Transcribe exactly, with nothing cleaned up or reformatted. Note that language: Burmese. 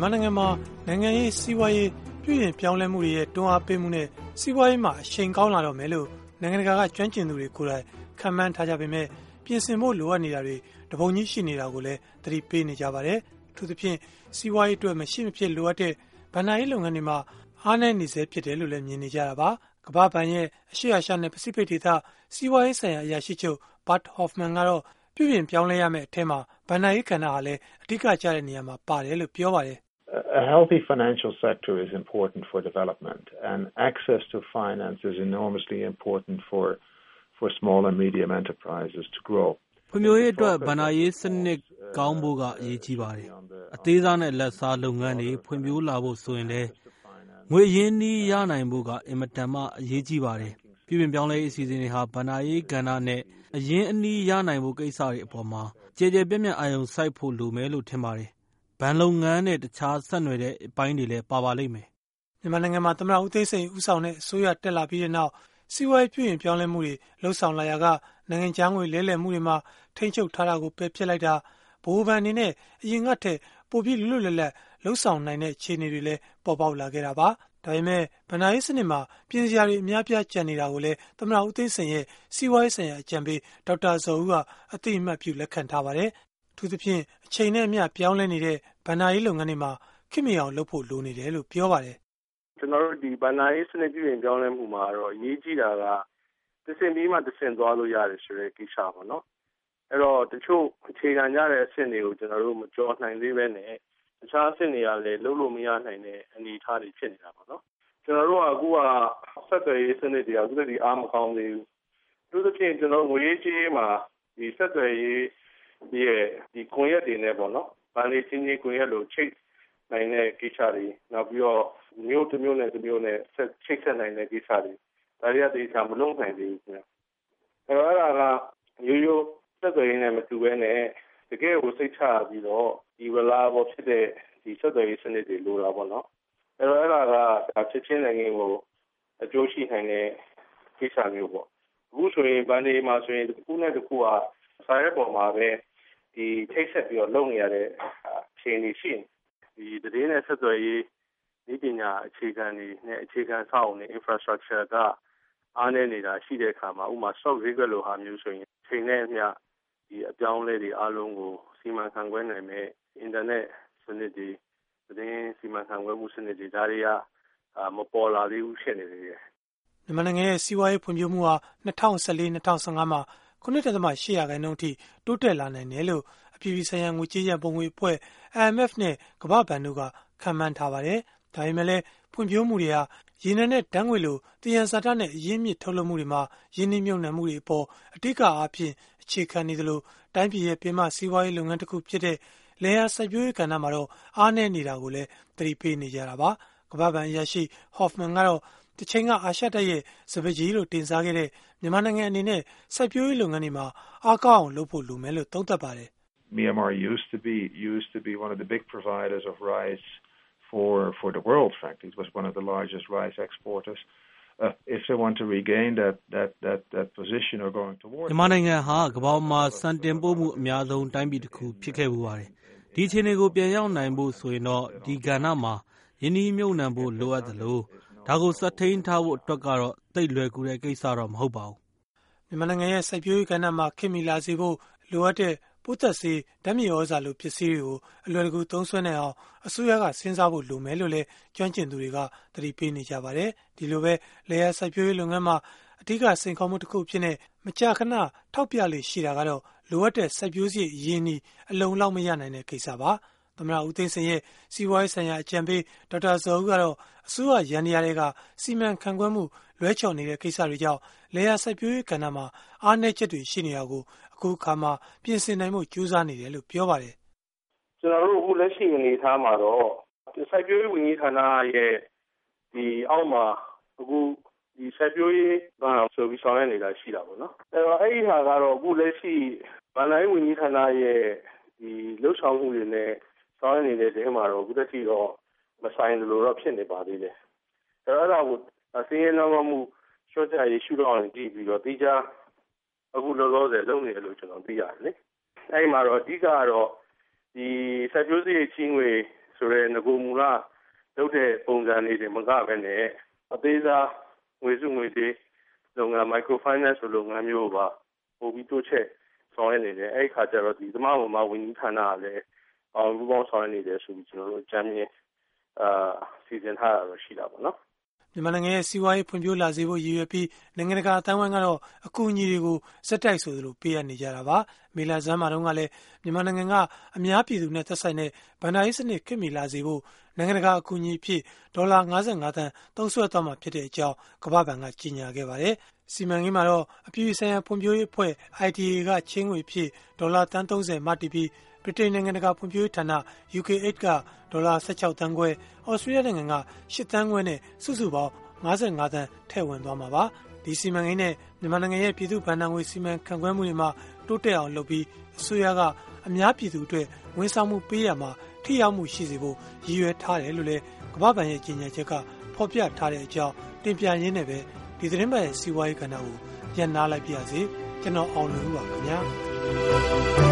မြန်မာနိုင်ငံမှာနိုင်ငံရေးစီးပွားရေးပြုပြင်ပြောင်းလဲမှုတွေရဲ့တွန်းအားပေးမှုနဲ့စီးပွားရေးမှာအရှိန်ကောင်းလာတော့မယ်လို့နိုင်ငံတကာကကျွမ်းကျင်သူတွေကိုယ်တိုင်ခန့်မှန်းထားကြပေမဲ့ပြင်ဆင်ဖို့လိုအပ်နေတာတွေတပုံကြီးရှိနေတာကိုလည်းသတိပေးနေကြပါတယ်။အထူးသဖြင့်စီးပွားရေးအတွက်မရှိမဖြစ်လိုအပ်တဲ့ဗဏ္ဍာရေးလုပ်ငန်းတွေမှာအားနည်းနေစေဖြစ်တယ်လို့လည်းမြင်နေကြတာပါ။ကမ္ဘာ့ဘဏ်ရဲ့အရှေ့အာရှနဲ့ပစိဖိတ်ဒေသစီးပွားရေးဆိုင်ရာအရာရှိချုပ် Bert Hoffman ကတော့ပြုပြင်ပြောင်းလဲရမယ့်အထက်မှာဗဏ္ဍာရေးကဏ္ဍဟာလည်းအဓိကကျတဲ့နေရာမှာပါတယ်လို့ပြောပါတယ် A healthy financial sector is important for development, and access to finance is enormously important for for small and medium enterprises to grow. ဖွံ့ဖြိုးရေးအတွက်ဗဏ္ဍာရေးစနစ်ကောင်းဖို့ကအရေးကြီးပါတယ်။အသေးစားနဲ့လက်စားလုပ်ငန်းတွေဖွံ့ဖြိုးလာဖို့ဆိုရင်လည်းငွေရင်းနှီးရနိုင်ဖို့ကအင်မတန်မှအရေးကြီးပါတယ်။ပြည်ပြင်ပြောင်းလဲရေးအစီအစဉ်တွေဟာဗဏ္ဍာရေးကဏ္ဍနဲ့အရင်းအနှီးရနိုင်ဖို့ကိစ္စတွေအပေါ်မှာကြည်ကြဲပြန့်ပြန့်အာရုံစိုက်ဖို့လိုမယ်လို့ထင်ပါတယ်။ဘဏ်လုပ်ငန်းနဲ့တခြားဆက်နွယ်တဲ့အပိုင်းတွေလည်းပါပါလိမ့်မယ်။မြန်မာနိုင်ငံမှာသမ္မတဦးသိန်းစိန်ဦးဆောင်တဲ့အစိုးရတက်လာပြီးတဲ့နောက်စီးပွားရေးပြုပြင်ပြောင်းလဲမှုတွေလှုပ်ဆောင်လာရာကနိုင်ငံခြားငွေလဲလှယ်မှုတွေမှာထိန်းချုပ်ထားတာကိုပယ်ဖျက်လိုက်တာဗဟိုဘဏ်အနေနဲ့အရင်ကထက်ပိုပြီးလွတ်လွတ်လပ်လပ်လှုပ်ဆောင်နိုင်တဲ့အခြေအနေတွေလည်းပေါ်ပေါက်လာခဲ့တာပါ။ဒါပေမဲ့ဗဏ္ဍာရေးစနစ်မှာပြင်စရာတွေအများပြားကျန်နေတာကိုလည်းသမ္မတဦးသိန်းစိန်ရဲ့စီးပွားရေးဆိုင်ရာအကြံပေးဒေါက်တာဇော်ဦးကအသိအမှတ်ပြုလက်ခံထားပါတယ်။အထူးသဖြင့်အချိန်နဲ့အမျှပြောင်းလဲနေတဲ့ဗဏ္ဍာရေးလုပ်ငန်းတွေမှာခေတ်မီအောင်လုပ်ဖို့လိုနေတယ်လို့ပြောပါတယ်။ကျွန်တော်တို့ဒီဗဏ္ဍာရေးစနစ်ပြုပြင်ပြောင်းလဲမှုမှာတော့အရေးကြီးတာကတစ်ဆင့်ပြီးမှတစ်ဆင့်သွားလို့ရတယ်ဆိုတဲ့ကိစ္စပေါ့နော်။အဲ့တော့တချို့အခြေခံကြတဲ့အဆင့်တွေကိုကျွန်တော်တို့မကျော်နိုင်သေးပဲနဲ့တခြားအဆင့်တွေကလည်းလုပ်လို့မရနိုင်တဲ့အနေအထားတွေဖြစ်နေတာပေါ့နော်။ကျွန်တော်တို့ကအခုကဆက်သွယ်ရေးစနစ်တွေကအခုတည်းကအားမကောင်းသေးဘူး။သူတို့ဖြင့်ကျွန်တော်ငွေရေးကြေးရေးမှာဒီဆက်သွယ်ရေးရဲ့ဒီကွန်ရက်တွေနဲ့ပေါ့နော်။ဗန်လေးချင်းချင်းကွန်ရက်လို့ချိတ်နိုင်တဲ့ကိစ္စတွေနောက်ပြီးတော့မျိုးတစ်မျိုးနဲ့တစ်မျိုးနဲ့ဆက်ချိတ်ဆက်နိုင်တဲ့ကိစ္စတွေဒါတွေကတေချာမလုံးနိုင်သေးဘူးခင်ဗျအဲတော့အဲ့ဒါကရိုးရိုးဆက်သွယ်ရေးနဲ့မတူဘဲနဲ့တကယ်ကိုစိတ်ချပြီးတော့ဒီ reliable ဖြစ်တဲ့ဒီဆက်သွယ်ရေးစနစ်တွေလိုတာပေါ့နော်အဲတော့အဲ့ဒါကဒါချက်ချင်းနိုင်ငံကိုအကျိုးရှိနိုင်တဲ့ကိစ္စမျိုးပေါ့အခုဆိုရင်ဗန်ဒီမှာဆိုရင်တစ်ခုနဲ့တစ်ခုကစာရဲပေါ်မှာပဲဒီထိတ်ဆက်ပြီးတော့လုပ်နေရတဲ့အခြေအနေရှိနေဒီသတင်းနဲ့ဆက်သွယ်ရေးဒီပညာအခြေခံတွေနဲ့အခြေခံဆောက်အုံတွေ infrastructure ကအားနည်းနေတာရှိတဲ့အခါမှာဥပမာ stock market လိုဟာမျိုးဆိုရင်ချိန်နဲ့အမျှဒီအပြောင်းအလဲတွေအားလုံးကိုစီမံခန့်ခွဲနိုင်မဲ့ internet စနစ်တွေသတင်းစီမံခန့်ခွဲမှုစနစ်တွေဒါတွေကမပေါ်လာသေးဘူးဖြစ်နေသေးတယ်။မြန်မာနိုင်ငံရဲ့စီးပွားရေးဖွံ့ဖြိုးမှုဟာ၂၀၁၄-၂၀၁၅မှာခုနှစ်ဒသမရှစ်ရာခိုင်နှုန်းအထိတိုးတက်လာနိုင်တယ်လို့အပြည်ပြည်ဆိုင်ရာငွေကြေးရန်ပုံငွေအဖွဲ့ I M F နဲ့ကမ္ဘာ့ဘဏ်တို့ကခန့်မှန်းထားပါတယ်။ဒါပေမဲ့လည်းဖွံ့ဖြိုးမှုတွေဟာရေနံနဲ့ဓာတ်ငွေလိုသယံဇာတနဲ့အရင်းမြစ်ထုတ်လုပ်မှုတွေမှာရင်းနှီးမြှုပ်နှံမှုတွေအပေါ်အဓိကအားဖြင့်အခြေခံနေသလိုတိုင်းပြည်ရဲ့ပင်မစီးပွားရေးလုပ်ငန်းတစ်ခုဖြစ်တဲ့လယ်ယာစိုက်ပျိုးရေးကဏ္ဍမှာတော့အားနည်းနေတာကိုလည်းသတိပေးနေကြတာပါ။ကမ္ဘာ့ဘဏ်အရာရှိ Hoffman ကတော့တချိန်ကအာရှတိုက်ရဲ့စပကြီးလို့တင်စားခဲ့တဲ့မြန်မာနိုင်ငံအနေနဲ့စိုက်ပျိုးရေးလုပ်ငန်းတွေမှာအားကောင်းအောင်လုပ်ဖို့လိုမယ်လို့သုံးသပ်ပါတယ်။ Myanmar used to be used to be one of the big providers of rice for for the world frankly it was one of the largest rice exporters uh, if they want to regain that that that that position or going towards မြန်မာနိုင်ငံဟာကမ္ဘာမှာစံတင်ပို့မှုအများဆုံးတိုင်းပြည်တစ်ခုဖြစ်ခဲ့မှုပါတယ်ဒီအခြေအနေကိုပြန်ရောက်နိုင်ဖို့ဆိုရင်တော့ဒီကဏ္ဍမှာယင်းနှီးမြှုပ်နှံဖို့လိုအပ်သလိုဒါကိုစက်ထိန်ထားဖို့အတွက်ကတော့သိလွယ်ကူတဲ့ကိစ္စတော့မဟုတ်ပါဘူးမြန်မာနိုင်ငံရဲ့စိုက်ပျိုးရေးကဏ္ဍမှာခင်မီလာစေဖို့လိုအပ်တဲ့ပိုးသက်ဆေးဓာတ်မြေဩဇာလိုပစ္စည်းတွေကိုအလွယ်တကူသုံးစွဲနိုင်အောင်အစိုးရကစဉ်းစားဖို့လိုမယ်လို့လည်းကျွမ်းကျင်သူတွေကသတိပေးနေကြပါတယ်ဒီလိုပဲလယ်ယာစိုက်ပျိုးရေးလုပ်ငန်းမှာအဓိကစိန်ခေါ်မှုတစ်ခုဖြစ်နေမကြာခဏထောက်ပြလေရှိတာကတော့လိုအပ်တဲ့စိုက်ပျိုးစရိတ်ရင်းနှီးအလုံလောက်မရနိုင်တဲ့ကိစ္စပါသမ္မတဦးသိန်းစိန်ရဲ့စီးပွားရေးဆိုင်ရာအကြံပေးဒေါက်တာဇော်ဦးကတော့အစိုးရရန်ရာတွေကစီမံခန့်ခွဲမှုလွဲချော်နေတဲ့ကိစ္စတွေကြောင့်လေယာစိုက်ပျိုးရေးကဏ္ဍမှာအားနည်းချက်တွေရှိနေတာကိုအခုအခါမှာပြင်ဆင်နိုင်မှုကြိုးစားနေတယ်လို့ပြောပါတယ်။ကျွန်တော်တို့အခုလက်ရှိအနေအထားမှာတော့စိုက်ပျိုးရေးဝန်ကြီးဌာနရဲ့ဒီအောက်မှာအခုဒီစိုက်ပျိုးရေးဘာဆိုပြီးဆောင်ရွက်နေတာရှိတာပေါ့နော်။အဲတော့အဲ့ဒီဟာကတော့အခုလက်ရှိဗန်လိုင်းဝန်ကြီးဌာနရဲ့ဒီလှုပ်ဆောင်မှုတွေနဲ့ဆောင်ရွက်နေတဲ့တဲမှာတော့အခုတည်းကတော့မဆိုင်လို့တော့ဖြစ်နေပါသေးတယ်။အဲတော့အဲ့ဒါကိုစင်းရဲနှောင်းမှုရှော့ချရေးရှုထောင့်နဲ့ကြည့်ပြီးတော့တိကျအခုလောလောဆယ်လုပ်နေတယ်လို့ကျွန်တော်သိရတယ်လေ။အဲဒီမှာတော့အဓိကကတော့ဒီစိုက်ပျိုးစရိတ်ချင်းငွေဆိုတဲ့ငကိုမူလလုပ်တဲ့ပုံစံလေးတွေမကဘဲနဲ့အသေးစားငွေစုငွေကြေးလုပ်ငန်း microfinance ဆိုလုပ်ငန်းမျိုးပါပို့ပြီးတိုးချဲ့ဆောင်ရွက်နေတယ်အဲ့ဒီခါကျတော့ဒီသမမမဝန်ကြီးဌာနကလည်းအောင်ပူပေါင်းဆောင်ရွက်နေတယ်ဆိုပြီးကျွန်တော်တို့အကြမ်းမြင်အာစီစဉ်ထားတာတော့ရှိတာပေါ့နော်မြန်မာနိုင်ငံရဲ့စီးပွားရေးဖွံ့ဖြိုးလာစေဖို့ရည်ရွယ်ပြီးနိုင်ငံတကာအသင်းအဝိုင်းကတော့အကူအညီတွေကိုစက်တိုက်ဆိုသလိုပေးအပ်နေကြတာပါမေလဇန်းမှာတုန်းကလည်းမြန်မာနိုင်ငံကအများပြည်သူနဲ့သက်ဆိုင်တဲ့ဗန်ဒါရေးစနစ်ခေတ်မီလာစေဖို့နိုင်ငံတကာအကူအညီအဖြစ်ဒေါ်လာ၅၅သန်းသုံးစွဲသွားမှာဖြစ်တဲ့အကြောင်းကမ္ဘာ့ဘဏ်ကကြေညာခဲ့ပါတယ်စီမံကိန်းမှာတော့အပြည်ပြည်ဆိုင်ရာဖွံ့ဖြိုးရေးအဖွဲ့ I D A ကချင်းငွေဖြစ်ဒေါ်လာတန်းသုံးဆယ်မတည်ပြီးဗြိတိန်နိုင်ငံတကာဖွံ့ဖြိုးရေးဌာန U K Aid ကဒေါ်လာ၁၆သန်းခွဲဩစတြေးလျနိုင်ငံက၈သန်းခွဲနဲ့စုစုပေါင်း၅၅သန်းထည့်ဝင်သွားမှာပါဒီစီမံကိန်းနဲ့မြန်မာနိုင်ငံရဲ့ပြည်သူ့ဘဏ္ဍာငွေစီမံခန့်ခွဲမှုတွေမှာတိုးတက်အောင်လုပ်ပြီးအစိုးရကအများပြည်သူအတွက်ဝန်ဆောင်မှုပေးရမှာထိရောက်မှုရှိစေဖို့ရည်ရွယ်ထားတယ်လို့လည်းကမ္ဘာ့ဘဏ်ရဲ့ကြေညာချက်ကဖော်ပြထားတဲ့အကြောင်းတင်ပြရင်းနဲ့ပဲဒီသတင်းပတ်ရဲ့စီးပွားရေးကဏ္ဍကိုညှိနှိုင်းလိုက်ပါရစေကျွန်တော်အောင်လူပါခင်ဗျာ